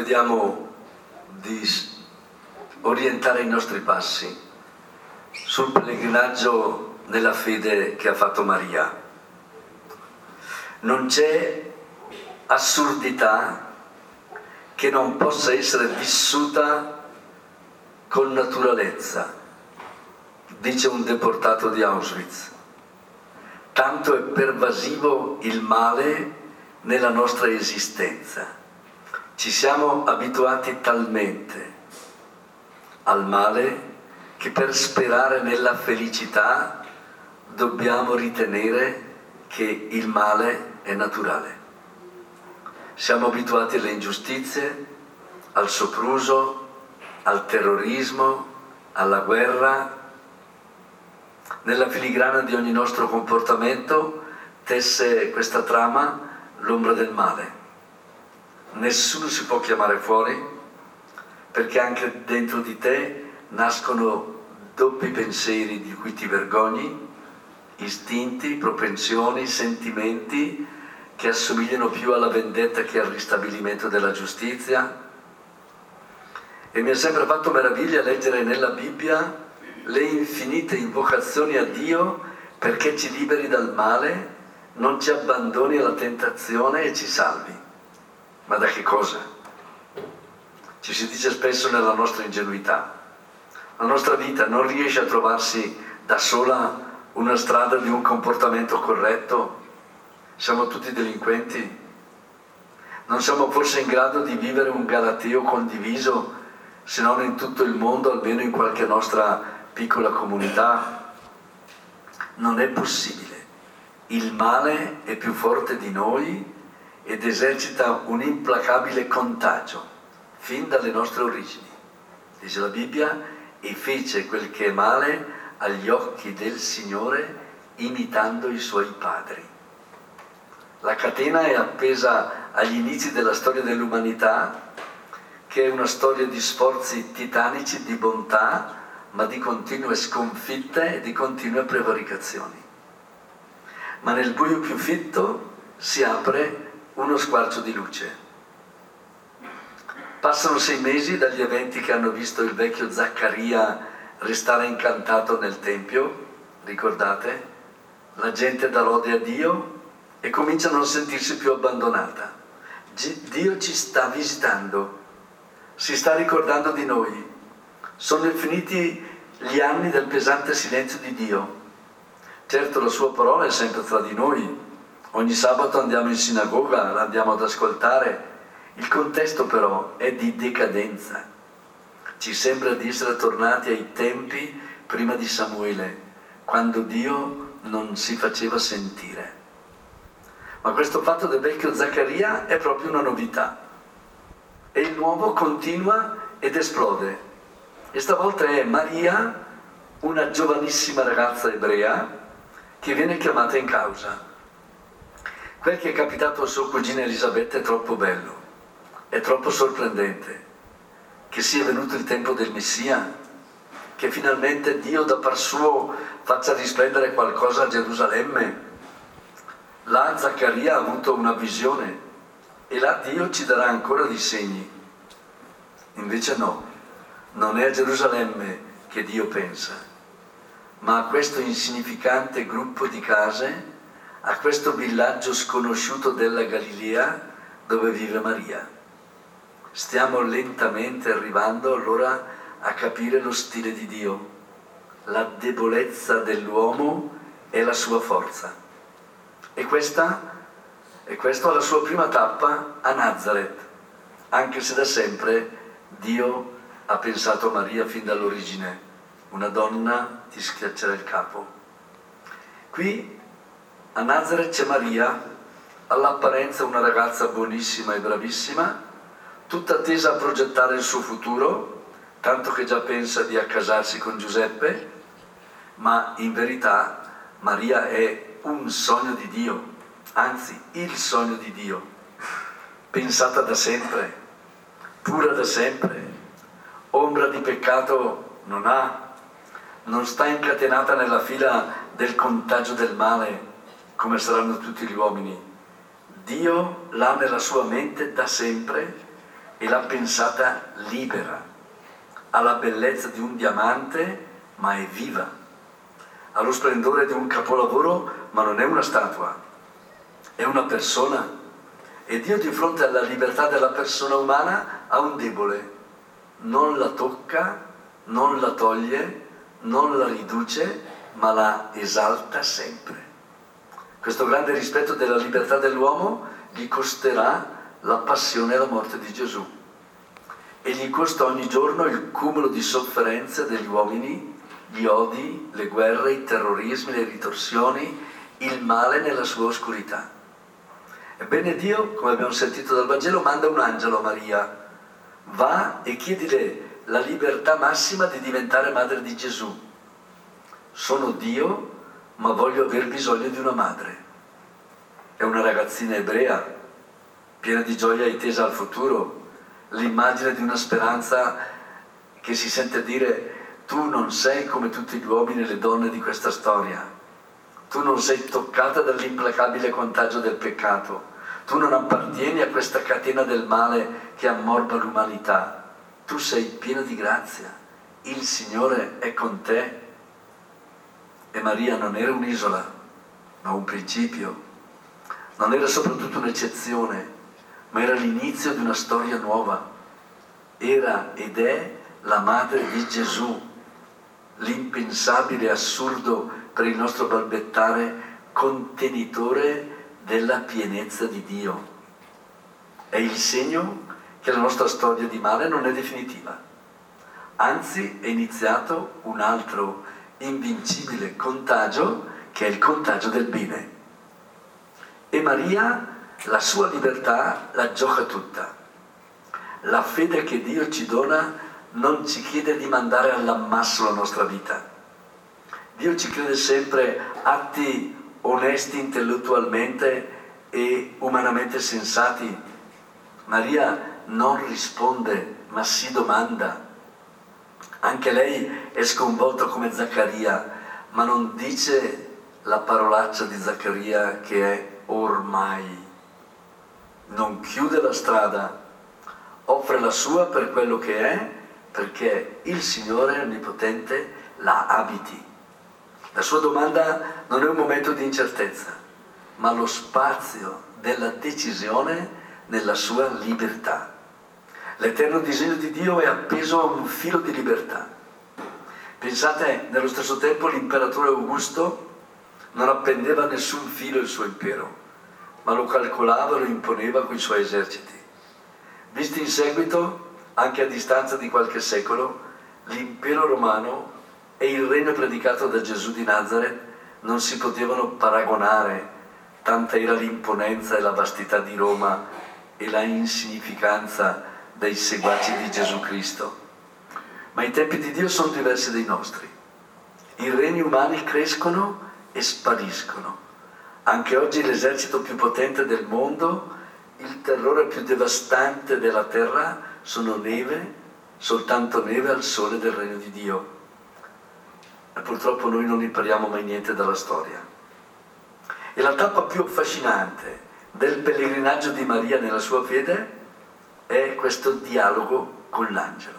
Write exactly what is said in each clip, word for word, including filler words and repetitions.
vediamo di orientare i nostri passi sul pellegrinaggio nella fede che ha fatto Maria. Non c'è assurdità che non possa essere vissuta con naturalezza, dice un deportato di Auschwitz. Tanto è pervasivo il male nella nostra esistenza. Ci siamo abituati talmente al male che per sperare nella felicità dobbiamo ritenere che il male è naturale. Siamo abituati alle ingiustizie, al sopruso, al terrorismo, alla guerra. Nella filigrana di ogni nostro comportamento tesse questa trama l'ombra del male. Nessuno si può chiamare fuori, perché anche dentro di te nascono doppi pensieri di cui ti vergogni, istinti, propensioni, sentimenti che assomigliano più alla vendetta che al ristabilimento della giustizia. E mi ha sempre fatto meraviglia leggere nella Bibbia le infinite invocazioni a Dio perché ci liberi dal male, non ci abbandoni alla tentazione e ci salvi. Ma da che cosa? Ci si dice spesso nella nostra ingenuità. La nostra vita non riesce a trovarsi da sola una strada di un comportamento corretto. Siamo tutti delinquenti. Non siamo forse in grado di vivere un galateo condiviso, se non in tutto il mondo, almeno in qualche nostra piccola comunità. Non è possibile. Il male è più forte di noi ed esercita un implacabile contagio fin dalle nostre origini. Dice la Bibbia: e fece quel che è male agli occhi del Signore imitando i suoi padri. La catena è appesa agli inizi della storia dell'umanità, che è una storia di sforzi titanici di bontà, ma di continue sconfitte e di continue prevaricazioni. Ma nel buio più fitto si apre uno squarcio di luce. Passano sei mesi dagli eventi che hanno visto il vecchio Zaccaria restare incantato nel Tempio, ricordate? La gente dà lode a Dio e comincia a non sentirsi più abbandonata. Dio ci sta visitando, si sta ricordando di noi. Sono finiti gli anni del pesante silenzio di Dio. Certo, la sua parola è sempre tra di noi. Ogni sabato andiamo in sinagoga, la andiamo ad ascoltare. Il contesto però è di decadenza. Ci sembra di essere tornati ai tempi prima di Samuele, quando Dio non si faceva sentire. Ma questo fatto del vecchio Zaccaria è proprio una novità. E il nuovo continua ed esplode. E stavolta è Maria, una giovanissima ragazza ebrea, che viene chiamata in causa. Quel che è capitato a sua cugina Elisabetta è troppo bello. È troppo sorprendente che sia venuto il tempo del Messia, che finalmente Dio da par suo faccia risplendere qualcosa a Gerusalemme. Là Zaccaria ha avuto una visione e là Dio ci darà ancora dei segni. Invece no, non è a Gerusalemme che Dio pensa, ma a questo insignificante gruppo di case, a questo villaggio sconosciuto della Galilea dove vive Maria. Stiamo lentamente arrivando allora a capire lo stile di Dio, la debolezza dell'uomo e la sua forza. E questa, e questa è la sua prima tappa a Nazareth, anche se da sempre Dio ha pensato a Maria fin dall'origine, una donna ti schiaccerà il capo. Qui a Nazareth c'è Maria, all'apparenza una ragazza buonissima e bravissima, tutta tesa a progettare il suo futuro, tanto che già pensa di accasarsi con Giuseppe, ma in verità Maria è un sogno di Dio, anzi il sogno di Dio, pensata da sempre, pura da sempre, ombra di peccato non ha, non sta incatenata nella fila del contagio del male, come saranno tutti gli uomini. Dio l'ha nella sua mente da sempre e l'ha pensata libera. Ha la bellezza di un diamante, ma è viva. Ha lo splendore di un capolavoro, ma non è una statua, è una persona. E Dio, di fronte alla libertà della persona umana, ha un debole. Non la tocca, non la toglie, non la riduce, ma la esalta sempre. Questo grande rispetto della libertà dell'uomo gli costerà la passione e la morte di Gesù. E gli costa ogni giorno il cumulo di sofferenze degli uomini, gli odi, le guerre, i terrorismi, le ritorsioni, il male nella sua oscurità. Ebbene Dio, come abbiamo sentito dal Vangelo, manda un angelo a Maria. Va e chiedile la libertà massima di diventare madre di Gesù. Sono Dio, ma voglio aver bisogno di una madre. È una ragazzina ebrea, piena di gioia e tesa al futuro, l'immagine di una speranza che si sente dire: tu non sei come tutti gli uomini e le donne di questa storia, tu non sei toccata dall'implacabile contagio del peccato, tu non appartieni a questa catena del male che ammorba l'umanità, tu sei piena di grazia, il Signore è con te. E Maria non era un'isola, ma un principio, non era soprattutto un'eccezione, ma era l'inizio di una storia nuova. Era ed è la madre di Gesù, l'impensabile, assurdo per il nostro balbettare, contenitore della pienezza di Dio. È il segno che la nostra storia di male non è definitiva, anzi è iniziato un altro invincibile contagio, che è il contagio del bene. E Maria la sua libertà la gioca tutta. La fede che Dio ci dona non ci chiede di mandare all'ammasso la nostra vita. Dio ci chiede sempre atti onesti intellettualmente e umanamente sensati. Maria non risponde, ma si domanda. Anche lei è sconvolta come Zaccaria, ma non dice la parolaccia di Zaccaria che è ormai. Non chiude la strada, offre la sua per quello che è, perché il Signore Onnipotente la abiti. La sua domanda non è un momento di incertezza, ma lo spazio della decisione nella sua libertà. L'eterno disegno di Dio è appeso a un filo di libertà. Pensate, nello stesso tempo l'imperatore Augusto non appendeva a nessun filo il suo impero, ma lo calcolava e lo imponeva con i suoi eserciti. Visti in seguito, anche a distanza di qualche secolo, l'impero romano e il regno predicato da Gesù di Nazareth non si potevano paragonare, tanta era l'imponenza e la vastità di Roma e la insignificanza dei seguaci di Gesù Cristo. Ma i tempi di Dio sono diversi dai nostri. I regni umani crescono e spariscono. Anche oggi l'esercito più potente del mondo, il terrore più devastante della terra, sono neve, soltanto neve al sole del regno di Dio. E purtroppo noi non impariamo mai niente dalla storia. E la tappa più affascinante del pellegrinaggio di Maria nella sua fede è questo dialogo con l'angelo.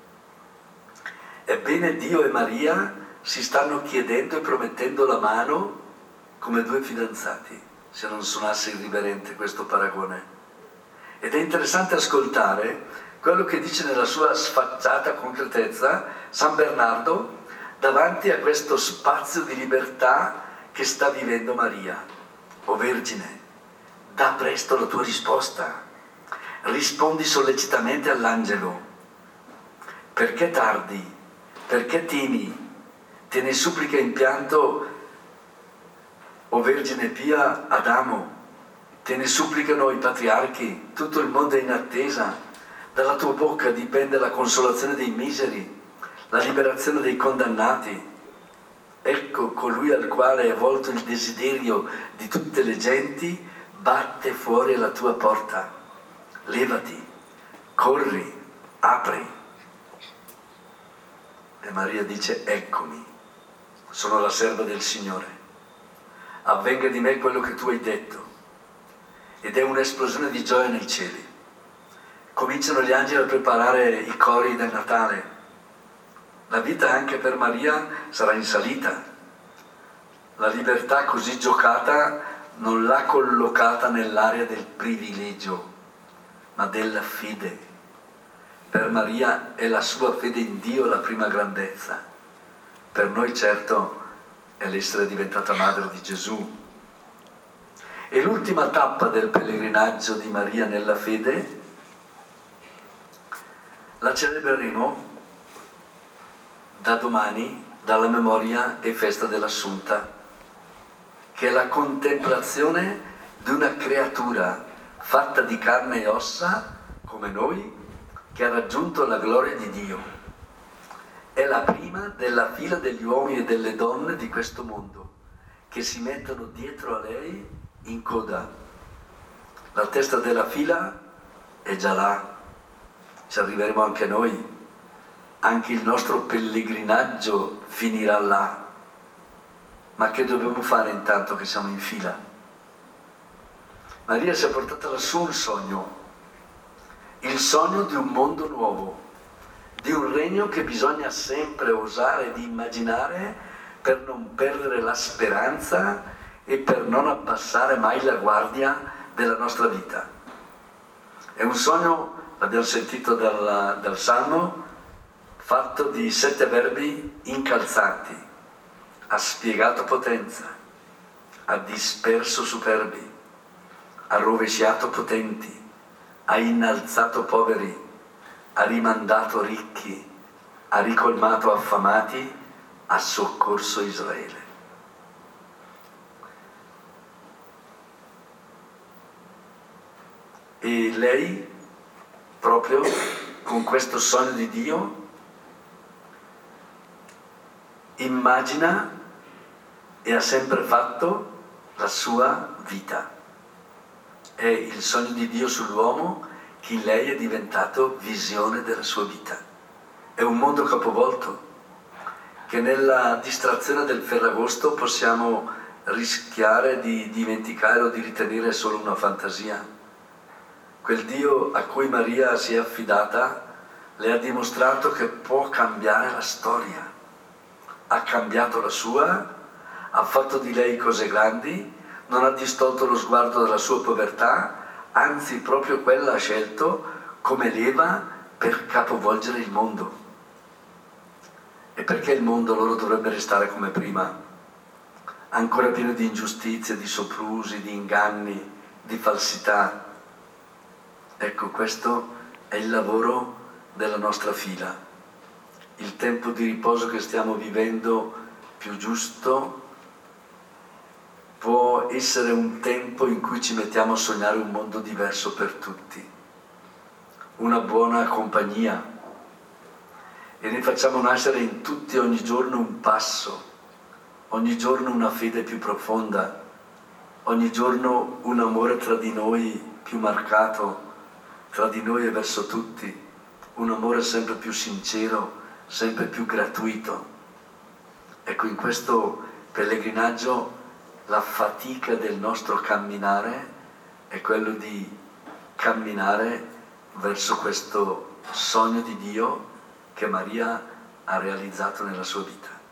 Ebbene, Dio e Maria si stanno chiedendo e promettendo la mano come due fidanzati, se non suonasse irriverente questo paragone. Ed è interessante ascoltare quello che dice nella sua sfacciata concretezza San Bernardo davanti a questo spazio di libertà che sta vivendo Maria. O Vergine, da presto la tua risposta. Rispondi sollecitamente all'angelo. Perché tardi? Perché temi? Te ne supplica in pianto, o Vergine pia, Adamo. Te ne supplicano i patriarchi, tutto il mondo è in attesa. Dalla tua bocca dipende la consolazione dei miseri, la liberazione dei condannati. Ecco colui al quale è volto il desiderio di tutte le genti, batte fuori alla tua porta. Levati, corri, apri. E Maria dice: eccomi, sono la serva del Signore. Avvenga di me quello che tu hai detto. Ed è un'esplosione di gioia nei cieli. cominciano gli angeli a preparare i cori del Natale. La vita anche per Maria sarà in salita. La libertà così giocata non l'ha collocata nell'area del privilegio, ma della fede. Per Maria è la sua fede in Dio la prima grandezza. Per noi certo è l'essere diventata madre di Gesù. E l'ultima tappa del pellegrinaggio di Maria nella fede la celebreremo da domani, dalla memoria e festa dell'Assunta, che è la contemplazione di una creatura fatta di carne e ossa, come noi, che ha raggiunto la gloria di Dio. È la prima della fila degli uomini e delle donne di questo mondo, che si mettono dietro a lei in coda. La testa della fila è già là, ci arriveremo anche noi. Anche il nostro pellegrinaggio finirà là. Ma che dobbiamo fare intanto che siamo in fila? Maria si è portata lassù un sogno, il sogno di un mondo nuovo, di un regno che bisogna sempre osare di immaginare per non perdere la speranza e per non abbassare mai la guardia della nostra vita. È un sogno, l'abbiamo sentito dal, dal Salmo, fatto di sette verbi incalzati: ha spiegato potenza, ha disperso superbi, ha rovesciato potenti, ha innalzato poveri, ha rimandato ricchi, ha ricolmato affamati, ha soccorso Israele. E lei, proprio con questo sogno di Dio, immagina e ha sempre fatto la sua vita. È il sogno di Dio sull'uomo che in lei è diventato visione della sua vita. È un mondo capovolto che nella distrazione del Ferragosto possiamo rischiare di dimenticare o di ritenere solo una fantasia. Quel Dio a cui Maria si è affidata le ha dimostrato che può cambiare la storia. Ha cambiato la sua, ha fatto di lei cose grandi, non ha distolto lo sguardo dalla sua povertà, anzi proprio quella ha scelto come leva per capovolgere il mondo. E perché il mondo loro dovrebbe restare come prima, ancora pieno di ingiustizie, di soprusi, di inganni, di falsità. Ecco, questo è il lavoro della nostra fila. Il tempo di riposo che stiamo vivendo più giusto può essere un tempo in cui ci mettiamo a sognare un mondo diverso per tutti, una buona compagnia, e ne facciamo nascere in tutti ogni giorno un passo, ogni giorno una fede più profonda, ogni giorno un amore tra di noi più marcato, tra di noi e verso tutti, un amore sempre più sincero, sempre più gratuito. Ecco, in questo pellegrinaggio la fatica del nostro camminare è quello di camminare verso questo sogno di Dio che Maria ha realizzato nella sua vita.